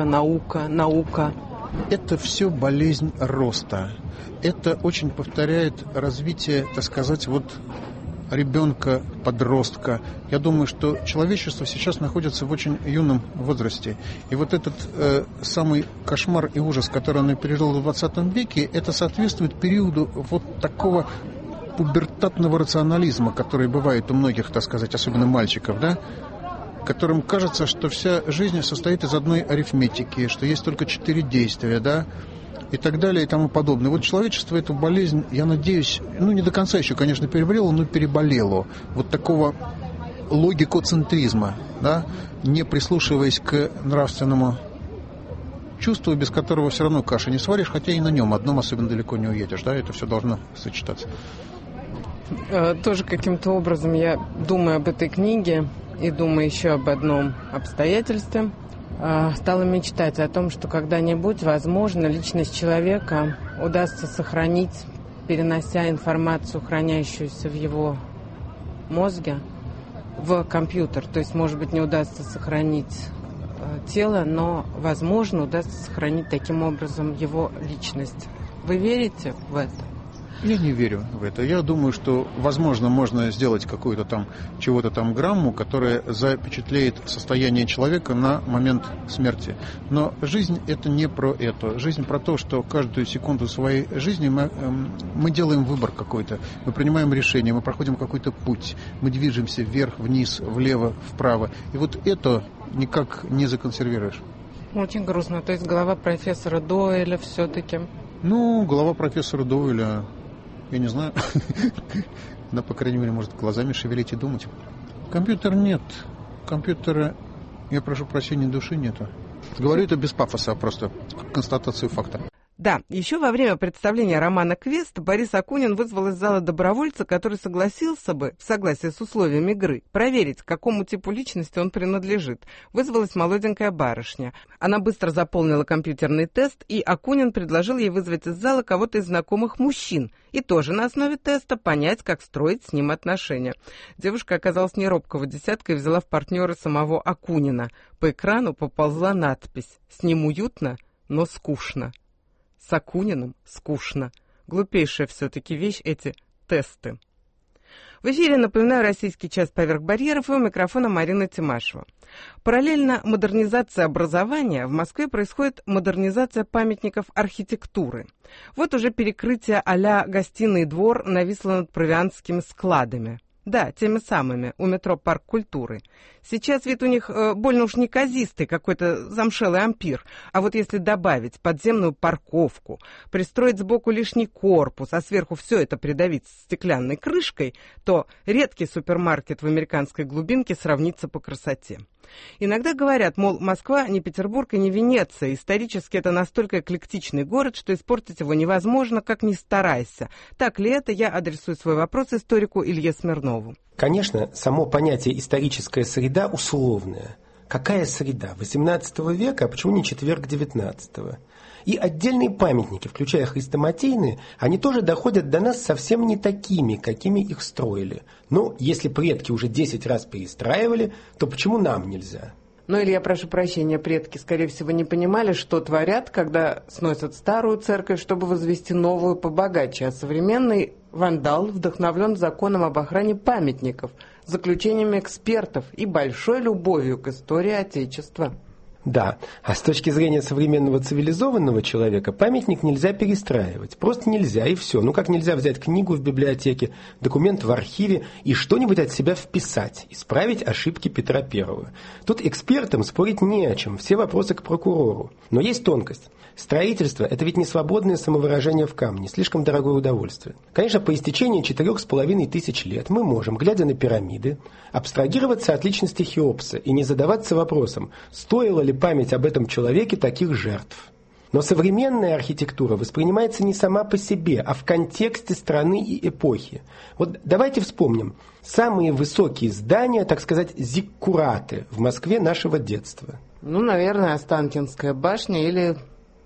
[SPEAKER 11] Это все болезнь роста. Это очень повторяет развитие, так сказать, ребенка, подростка. Я думаю, что человечество сейчас находится в очень юном возрасте. И вот этот самый кошмар и ужас, который оно пережило в 20 веке, это соответствует периоду вот такого пубертатного рационализма, который бывает у многих, так сказать, особенно мальчиков, да, которым кажется, что вся жизнь состоит из одной арифметики, что есть только 4 действия, да, и так далее, и тому подобное. Вот человечество эту болезнь, я надеюсь, не до конца еще, конечно, переболело, но переболело. Вот такого логикоцентризма, да, не прислушиваясь к нравственному чувству, без которого все равно каши не сваришь, хотя и на нем одном особенно далеко не уедешь, да, это все должно сочетаться.
[SPEAKER 1] Тоже каким-то образом я думаю об этой книге и думаю еще об одном обстоятельстве. Стала мечтать о том, что когда-нибудь, возможно, личность человека удастся сохранить, перенося информацию, хранящуюся в его мозге, в компьютер. То есть, может быть, не удастся сохранить тело, но, возможно, удастся сохранить таким образом его личность. Вы верите в это?
[SPEAKER 11] Я не верю в это. Я думаю, что, возможно, можно сделать какую-то там, чего-то там грамму, которая запечатлеет состояние человека на момент смерти. Но жизнь — это не про это. Жизнь про то, что каждую секунду своей жизни мы делаем выбор какой-то. Мы принимаем решение, мы проходим какой-то путь. Мы движемся вверх, вниз, влево, вправо. И вот это никак не законсервируешь.
[SPEAKER 1] Очень грустно. То есть голова профессора Дойля все-таки...
[SPEAKER 11] Ну, голова профессора Дойля... Я не знаю. Да, по крайней мере, может глазами шевелить и думать. Компьютер нет. Компьютера, я прошу прощения, души нету. Говорю это без пафоса, а просто констатацию факта.
[SPEAKER 1] Да, еще во время представления романа «Квест» Борис Акунин вызвал из зала добровольца, который согласился бы, в согласии с условиями игры, проверить, к какому типу личности он принадлежит. Вызвалась молоденькая барышня. Она быстро заполнила компьютерный тест, и Акунин предложил ей вызвать из зала кого-то из знакомых мужчин и тоже на основе теста понять, как строить с ним отношения. Девушка оказалась не робкого десятка и взяла в партнеры самого Акунина. По экрану поползла надпись «С ним уютно, но скучно». С Акуниным скучно. Глупейшая все-таки вещь эти тесты. В эфире, напоминаю, «Российский час поверх барьеров», и у микрофона Марина Тимашева. Параллельно модернизации образования в Москве происходит модернизация памятников архитектуры. Вот уже перекрытие а-ля гостиный двор нависло над провианскими складами. Да, теми самыми, у метро «Парк культуры». Сейчас вид у них больно уж неказистый, какой-то замшелый ампир. А вот если добавить подземную парковку, пристроить сбоку лишний корпус, а сверху все это придавить стеклянной крышкой, то редкий супермаркет в американской глубинке сравнится по красоте. Иногда говорят, мол, Москва не Петербург и не Венеция. Исторически это настолько эклектичный город, что испортить его невозможно, как ни старайся. Так ли это, я адресую свой вопрос историку Илье Смирнову.
[SPEAKER 12] Конечно, само понятие «историческая среда» условное. Какая среда? 18 века, а почему не четверг 19-го? И отдельные памятники, включая хрестоматийные, они тоже доходят до нас совсем не такими, какими их строили. Но если предки уже 10 раз перестраивали, то почему нам нельзя?
[SPEAKER 1] Ну, Илья, прошу прощения, предки, скорее всего, не понимали, что творят, когда сносят старую церковь, чтобы возвести новую побогаче. А современный вандал вдохновлен законом об охране памятников, заключениями экспертов и большой любовью к истории Отечества.
[SPEAKER 12] Да, а с точки зрения современного цивилизованного человека памятник нельзя перестраивать. Просто нельзя, и все. Ну как нельзя взять книгу в библиотеке, документ в архиве и что-нибудь от себя вписать, исправить ошибки Петра Первого. Тут экспертам спорить не о чем, все вопросы к прокурору. Но есть тонкость. Строительство – это ведь не свободное самовыражение в камне, слишком дорогое удовольствие. Конечно, по истечении 4500 лет мы можем, глядя на пирамиды, абстрагироваться от личности Хеопса и не задаваться вопросом, стоила ли память об этом человеке таких жертв. Но современная архитектура воспринимается не сама по себе, а в контексте страны и эпохи. Вот давайте вспомним самые высокие здания, так сказать, зиккураты в Москве нашего детства.
[SPEAKER 1] Ну, наверное, Останкинская башня или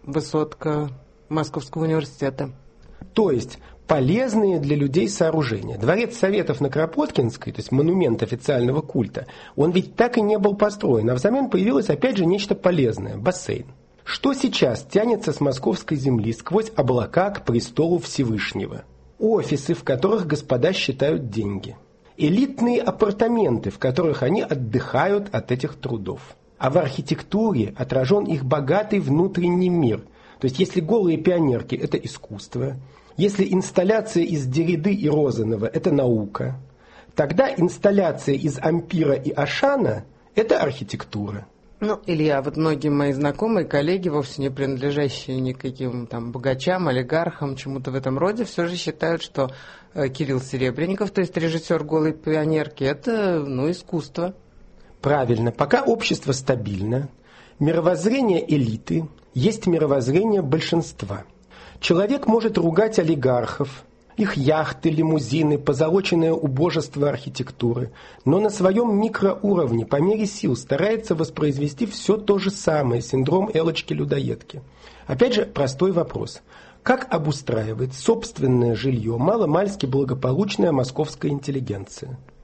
[SPEAKER 1] высотка Московского университета.
[SPEAKER 12] То есть полезные для людей сооружения. Дворец Советов на Кропоткинской, то есть монумент официального культа, он ведь так и не был построен, а взамен появилось опять же нечто полезное – бассейн. Что сейчас тянется с московской земли сквозь облака к престолу Всевышнего? Офисы, в которых господа считают деньги. Элитные апартаменты, в которых они отдыхают от этих трудов. А в архитектуре отражен их богатый внутренний мир. То есть если голые пионерки – это искусство, если инсталляция из Дерриды и Розанова – это наука, тогда инсталляция из Ампира и Ашана – это архитектура.
[SPEAKER 1] Ну, Илья, вот многие мои знакомые, коллеги, вовсе не принадлежащие никаким там богачам, олигархам, чему-то в этом роде, все же считают, что Кирилл Серебренников, то есть режиссер «Голой пионерки», это, искусство.
[SPEAKER 12] Правильно. Пока общество стабильно, мировоззрение элиты есть мировоззрение большинства. Человек может ругать олигархов, их яхты, лимузины, позолоченное убожество архитектуры, но на своем микроуровне по мере сил старается воспроизвести все то же самое, синдром Элочки-людоедки. Опять же, простой вопрос. Как обустраивает собственное жилье маломальски благополучная московская интеллигенция?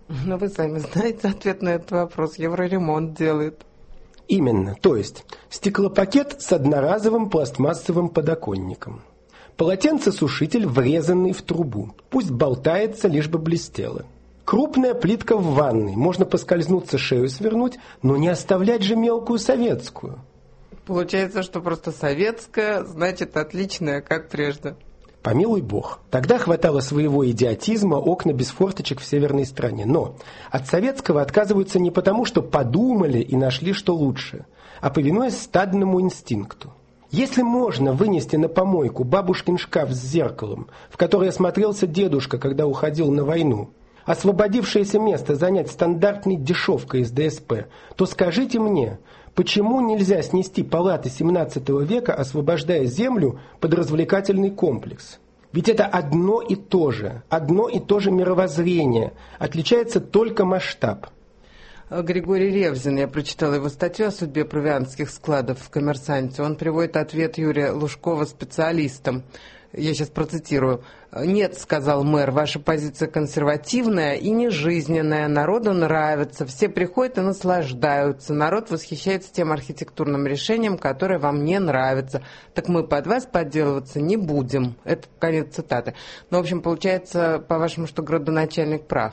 [SPEAKER 1] Но вы сами знаете ответ на этот вопрос. Евроремонт делает.
[SPEAKER 12] Именно, то есть стеклопакет с одноразовым пластмассовым подоконником. Полотенцесушитель, врезанный в трубу. Пусть болтается, лишь бы блестело. Крупная плитка в ванной. Можно поскользнуться, шею свернуть, но не оставлять же мелкую советскую.
[SPEAKER 1] Получается, что просто советская, значит отличная, как прежде.
[SPEAKER 12] Помилуй бог. Тогда хватало своего идиотизма, окна без форточек в северной стране. Но от советского отказываются не потому, что подумали и нашли, что лучше, а повинуясь стадному инстинкту. Если можно вынести на помойку бабушкин шкаф с зеркалом, в который осмотрелся дедушка, когда уходил на войну, освободившееся место занять стандартной дешевкой из ДСП, то скажите мне, почему нельзя снести палаты XVII века, освобождая землю под развлекательный комплекс? Ведь это одно и то же мировоззрение, отличается только масштаб.
[SPEAKER 1] Григорий Ревзин, я прочитала его статью о судьбе провианских складов в «Коммерсанте». Он приводит ответ Юрия Лужкова специалистам. Я сейчас процитирую. «Нет, — сказал мэр, — ваша позиция консервативная и нежизненная. Народу нравится, все приходят и наслаждаются. Народ восхищается тем архитектурным решением, которое вам не нравится. Так мы под вас подделываться не будем». Это конец цитаты. Но, в общем, получается, по-вашему, что градоначальник прав?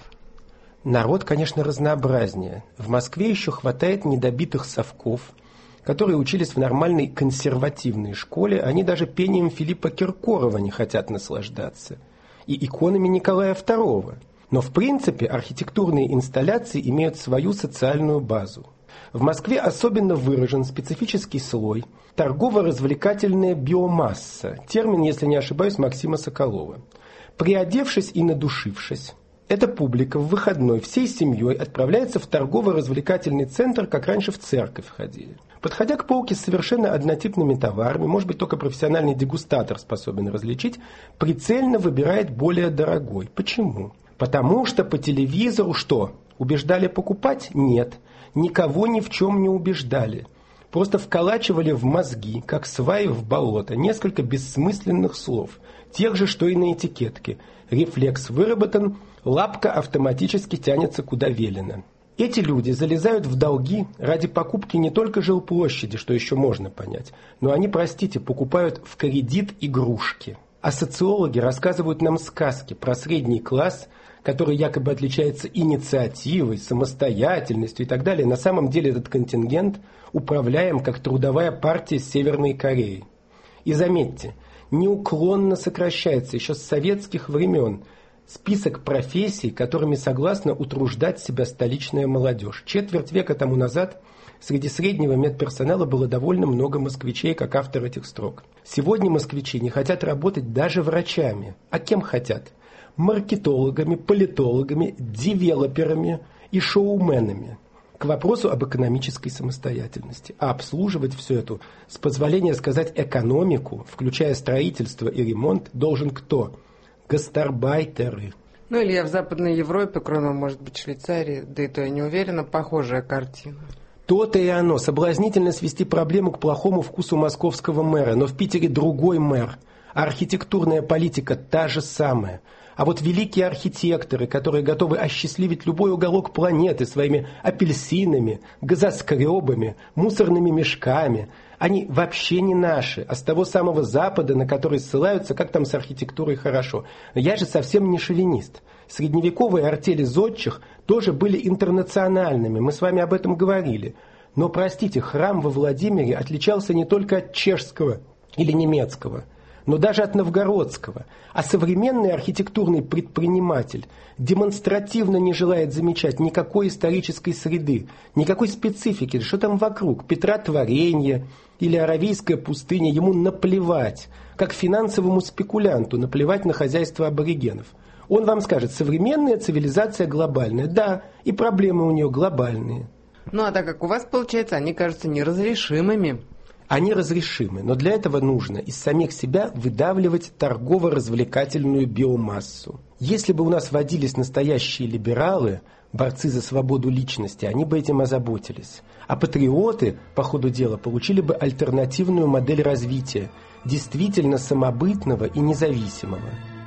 [SPEAKER 12] Народ, конечно, разнообразнее. В Москве еще хватает недобитых совков, которые учились в нормальной консервативной школе, они даже пением Филиппа Киркорова не хотят наслаждаться. И иконами Николая II. Но в принципе архитектурные инсталляции имеют свою социальную базу. В Москве особенно выражен специфический слой торгово-развлекательная биомасса, термин, если не ошибаюсь, Максима Соколова. Приодевшись и надушившись, эта публика в выходной всей семьей отправляется в торгово-развлекательный центр, как раньше в церковь ходили. Подходя к полке с совершенно однотипными товарами, может быть, только профессиональный дегустатор способен различить, прицельно выбирает более дорогой. Почему? Потому что по телевизору что? Убеждали покупать? Нет. Никого ни в чем не убеждали. Просто вколачивали в мозги, как сваи в болото, несколько бессмысленных слов, тех же, что и на этикетке. Рефлекс выработан, лапка автоматически тянется куда велено. Эти люди залезают в долги ради покупки не только жилплощади, что еще можно понять, но они, простите, покупают в кредит игрушки. А социологи рассказывают нам сказки про средний класс, который якобы отличается инициативой, самостоятельностью и так далее. На самом деле этот контингент управляем как трудовая партия Северной Кореи. И заметьте, неуклонно сокращается еще с советских времен список профессий, которыми согласна утруждать себя столичная молодежь. Четверть века тому назад среди среднего медперсонала было довольно много москвичей, как автор этих строк. Сегодня москвичи не хотят работать даже врачами. А кем хотят? Маркетологами, политологами, девелоперами и шоуменами. К вопросу об экономической самостоятельности. А обслуживать все это, с позволения сказать экономику, включая строительство и ремонт, должен кто? Гастарбайтеры.
[SPEAKER 1] Ну или в Западной Европе, кроме, может быть, Швейцарии, да и то я не уверена, похожая картина.
[SPEAKER 12] То-то и оно. Соблазнительно свести проблему к плохому вкусу московского мэра. Но в Питере другой мэр. А архитектурная политика та же самая. А вот великие архитекторы, которые готовы осчастливить любой уголок планеты своими апельсинами, газоскребами, мусорными мешками, они вообще не наши, а с того самого Запада, на который ссылаются, как там с архитектурой хорошо. Но я же совсем не шовинист. Средневековые артели зодчих тоже были интернациональными, мы с вами об этом говорили. Но, простите, храм во Владимире отличался не только от чешского или немецкого, но даже от новгородского. А современный архитектурный предприниматель демонстративно не желает замечать никакой исторической среды, никакой специфики, что там вокруг, Петра Творенья или Аравийская пустыня, ему наплевать, как финансовому спекулянту наплевать на хозяйство аборигенов. Он вам скажет, современная цивилизация глобальная, да, и проблемы у нее глобальные.
[SPEAKER 1] Ну а так как у вас, получается, они кажутся неразрешимыми.
[SPEAKER 12] Они разрешимы, но для этого нужно из самих себя выдавливать торгово-развлекательную биомассу. Если бы у нас водились настоящие либералы, борцы за свободу личности, они бы этим озаботились. А патриоты, по ходу дела, получили бы альтернативную модель развития, действительно самобытного и независимого.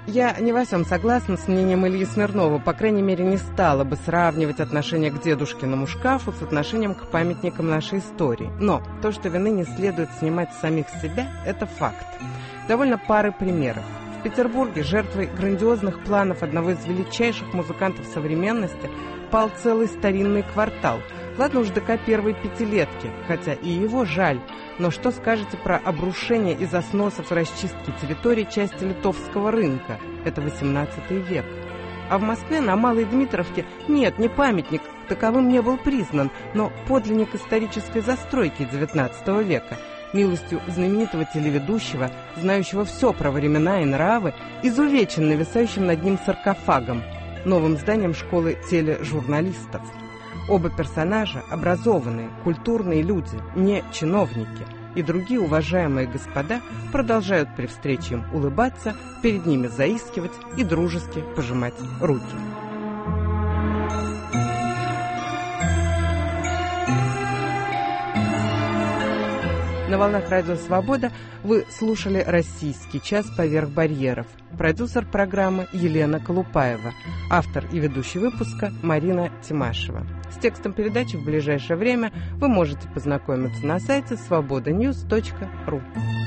[SPEAKER 1] Я не во всем согласна с мнением Ильи Смирнова, по крайней мере, не стала бы сравнивать отношение к дедушкиному шкафу с отношением к памятникам нашей истории. Но то, что вины не следует снимать с самих себя, это факт. Довольно пары примеров. В Петербурге жертвой грандиозных планов одного из величайших музыкантов современности пал целый старинный квартал. Ладно уж ДК первой пятилетки, хотя и его жаль. Но что скажете про обрушение из-за сносов и расчистки территории части Литовского рынка? Это 18 век. А в Москве на Малой Дмитровке нет, не памятник, таковым не был признан, но подлинник исторической застройки 19 века. Милостью знаменитого телеведущего, знающего все про времена и нравы, изувечен нависающим над ним саркофагом, новым зданием школы тележурналистов. Оба персонажа – образованные, культурные люди, не чиновники. И другие уважаемые господа продолжают при встрече им улыбаться, перед ними заискивать и дружески пожимать руки. На волнах Радио Свобода вы слушали «Российский час поверх барьеров». Продюсер программы Елена Колупаева. Автор и ведущий выпуска Марина Тимашева. С текстом передачи в ближайшее время вы можете познакомиться на сайте svobodanews.ru.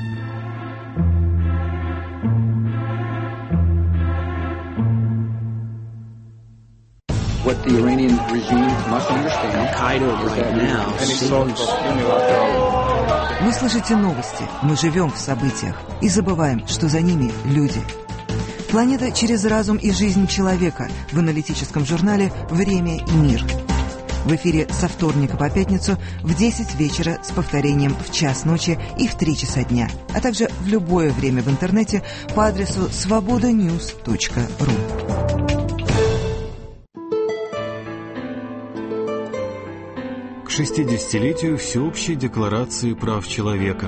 [SPEAKER 13] What the Iranian regime must understand.
[SPEAKER 7] Вы слышите новости, мы живем в событиях и забываем, что за ними люди. Планета через разум и жизнь человека в аналитическом журнале «Время и мир». В эфире со вторника по пятницу в 10 вечера с повторением в час ночи и в 3 часа дня, а также в любое время в интернете по адресу svobodanews.ru.
[SPEAKER 14] К 60-летию Всеобщей декларации прав человека.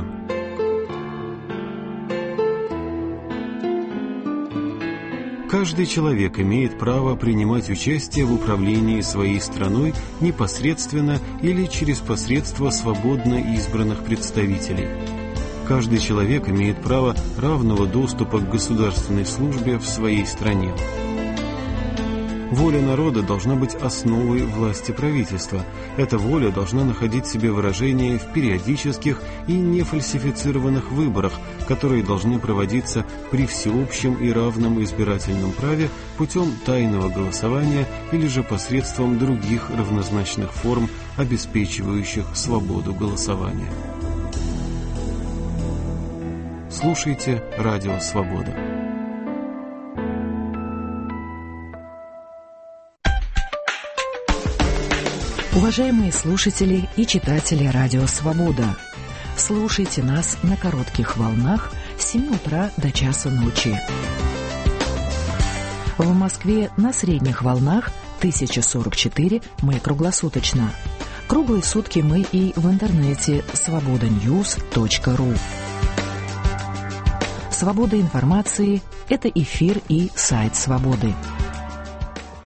[SPEAKER 14] Каждый человек имеет право принимать участие в управлении своей страной непосредственно или через посредство свободно избранных представителей. Каждый человек имеет право равного доступа к государственной службе в своей стране. Воля народа должна быть основой власти правительства. Эта воля должна находить себе выражение в периодических и нефальсифицированных выборах, которые должны проводиться при всеобщем и равном избирательном праве путем тайного голосования или же посредством других равнозначных форм, обеспечивающих свободу голосования. Слушайте Радио Свобода.
[SPEAKER 7] Уважаемые слушатели и читатели Радио Свобода, слушайте нас на коротких волнах с 7 утра до часа ночи. В Москве на средних волнах 1044 мы круглосуточно. Круглые сутки мы и в интернете svobodanews.ru. Свобода информации – это эфир и сайт Свободы.